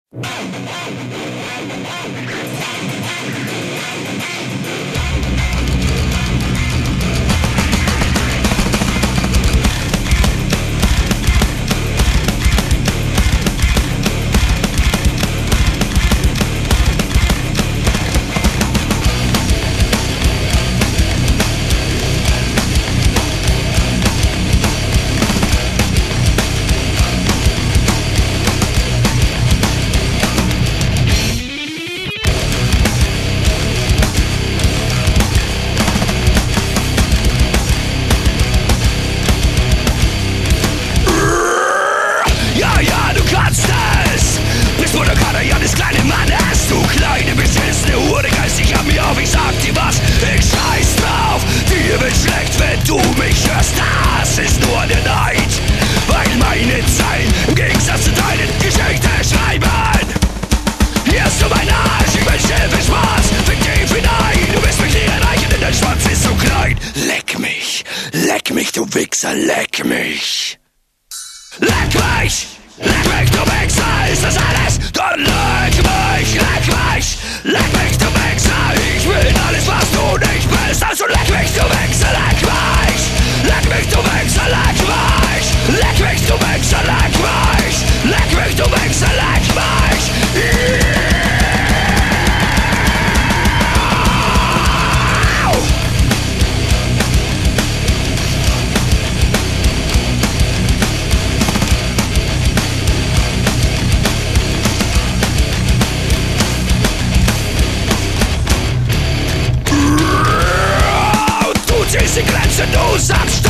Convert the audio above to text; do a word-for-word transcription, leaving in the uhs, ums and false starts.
Du mich hörst, das ist nur der Neid, weil meine Zeilen im Gegensatz zu deinen Geschichte schreiben. Hier hast du mein Arsch, ich wünsche dir viel Spaß, fick tief hinein, du bist mich nie erreichen, denn dein Schwanz ist so klein. Leck mich, leck mich, du Wichser, leck mich. Leck mich, leck mich, du Wichser, ist das alles? Dann leck mich, leck mich, leck mich, du Wichser, ich will alles, was du nicht bist, also leck mich, du Wichser, leck mich. Leck mich, du Wichser, leck mich! Leck mich, du Wichser, leck mich! Leck mich, du Wichser, leck mich! Du ziehst die Grenze, du sagst